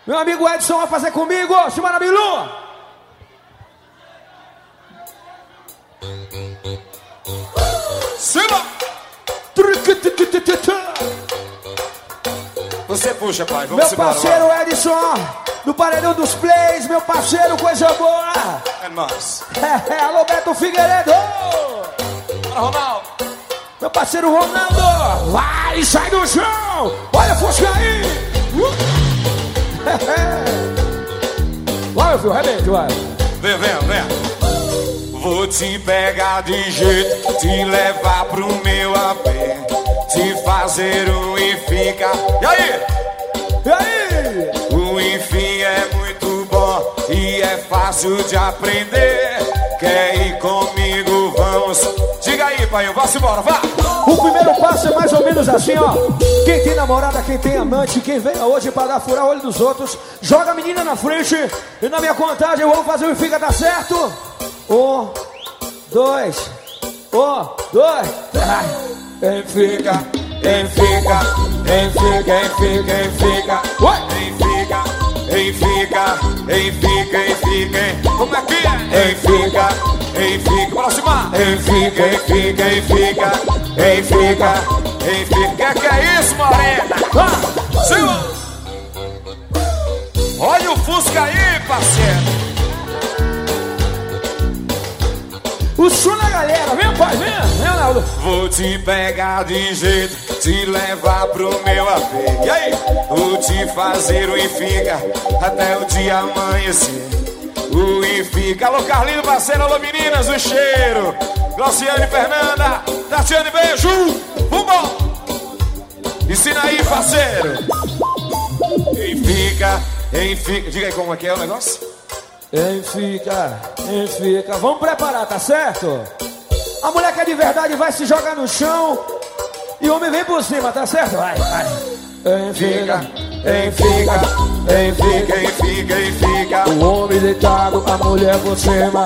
Meu amigo Edson vai fazer comigo. Chama Bilu. Cima! Você puxa, pai. Vamos meu parceiro embora, Edson, do Paredão dos Plays. Meu parceiro, coisa boa. É nóis. Alô, Beto Figueiredo. Bora, Ronaldo. Meu parceiro Ronaldo. Vai, sai do chão. Olha a fusca aí. Vai, meu filho, rebente, vai. Vem. Vou te pegar de jeito, te levar pro meu AP, te fazer um e fica. E aí? O enfim é muito bom e é fácil de aprender. Quer ir comigo? Vamos. Diga aí, pai, vamos embora, vá. O primeiro passo é mais ou menos assim, ó. Quem tem namorada, quem tem amante, quem vem hoje pra dar furar o olho dos outros, joga a menina na frente e na minha contagem eu vou fazer o e fica, tá certo? 1, 2, 1, 2, 3. Fica. Como é que é? Fica. Próxima. Fica. Que é isso, morena? Cima. Olha o Fusca aí, parceiro. O som da galera, vem pai, vem Ronaldo. Vou te pegar de jeito, te levar pro meu AP. E aí? Vou te fazer o e fica até o dia amanhecer. O e fica. Alô Carlinho, parceiro, alô meninas, o cheiro. Glauciane, Fernanda, Tatiane, beijo. Vambora. Ensina aí, parceiro. E fica. Diga aí como é que é o negócio. Fica. Vamos preparar, tá certo? A mulher que é de verdade vai se jogar no chão e o homem vem por cima, tá certo? Vai. Fica. O homem deitado, a mulher por cima.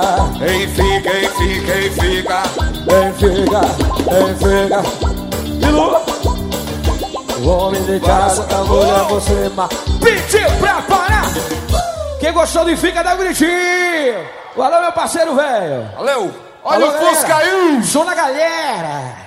Fica. Bilu. O homem deitado, a mulher por cima. Pediu pra parar. Quem gostou do Fica, dá um gritinho. Valeu, meu parceiro, velho. Valeu. Olha o Fusca aí. Som da galera.